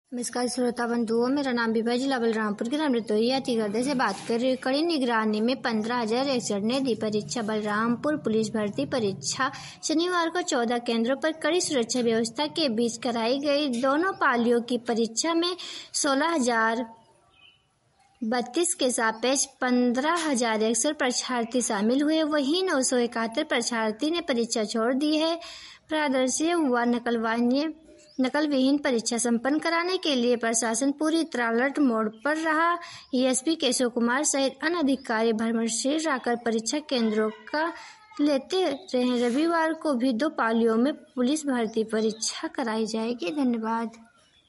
नमस्कार श्रोता बंधुओं, मेरा नाम विभा, जिला बलरामपुर के अमृतोई अतिगढ़ से बात कर रही हूँ। कड़ी निगरानी में 15,061 ने दी परीक्षा। बलरामपुर पुलिस भर्ती परीक्षा शनिवार को 14 केंद्रों पर कड़ी सुरक्षा व्यवस्था के बीच कराई गई। दोनों पालियों की परीक्षा में 16,032 के सापेक्ष 15,100 परीक्षार्थी शामिल हुए। वहीं 971 परीक्षार्थी ने परीक्षा छोड़ दी है। पारदर्शी व नकल विहीन परीक्षा संपन्न कराने के लिए प्रशासन पूरी तरह अलर्ट मोड पर रहा। एसपी केशव कुमार सहित अन्य अधिकारी भ्रमणशील रहकर परीक्षा केंद्रों का लेते रहे। रविवार को भी 2 पालियों में पुलिस भर्ती परीक्षा कराई जाएगी। धन्यवाद।